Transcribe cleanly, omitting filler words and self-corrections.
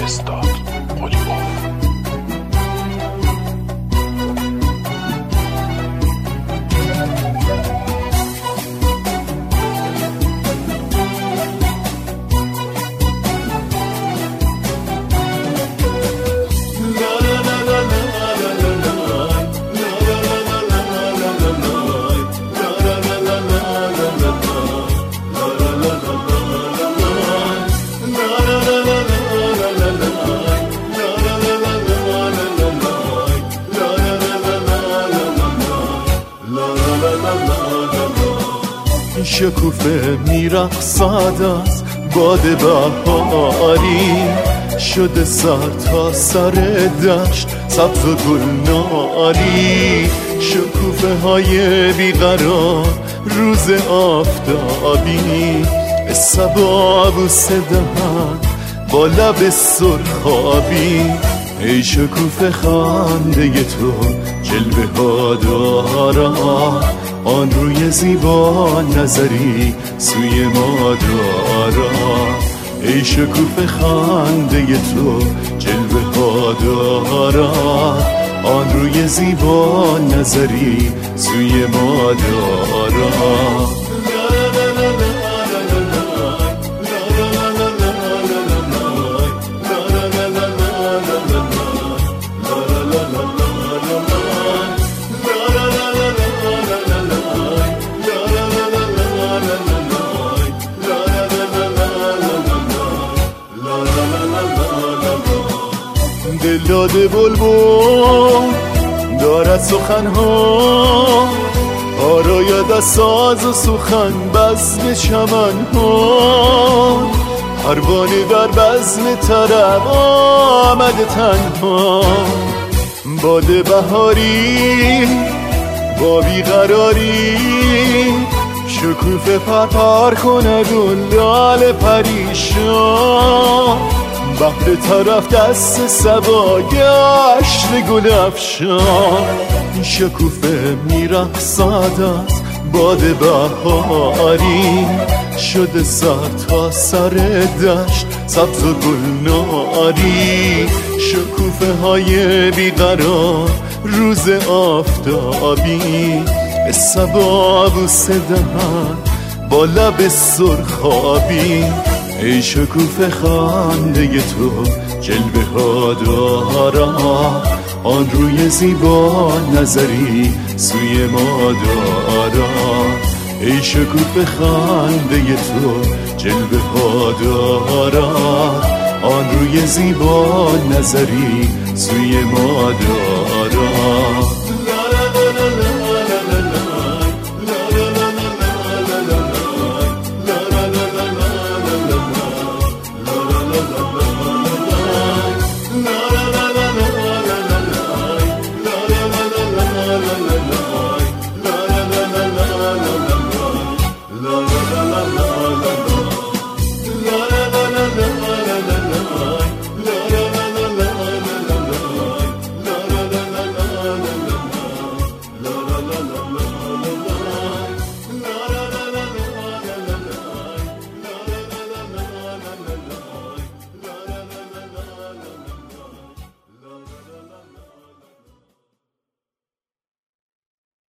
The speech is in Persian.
شکوفه میرقصد از باد بهاری، شده سر تا سر دشت سبز و گلناری. شکوفه های بیقرار روز آفتابی، صبا بوسه دهن با لب سرخابی. ای شکوفه خنده تو جلوه ها دارد، آن روی زیبا نظری سوی ما دارد. ای شکوفه خنده تو جلوه ها دارد، آن روی زیبا نظری سوی ما دارد. دلداده بلبل دارد سخنها، آراید از ساز و سخن بزم چمنها. پروانه در بزم طرب آمده تنها، باد بهاری با بیقراری. شکوفه پرپر کند و لال پریشان، بحر طرف دست صبا گشت گل افشان. شکوفه میرقصد از باد بهاری، شده سر تا سر دشت سبز و گلناری. شکوفه های بیقرار روز آفتابی، صبا بوسه دهن با لب سرخابی. ای شکوفه خنده تو جلوه ها دارد، آن روی زیبا نظری سوی ما دارد. ای شکوفه خنده تو جلوه ها دارد، آن روی زیبا نظری سوی ما دارد.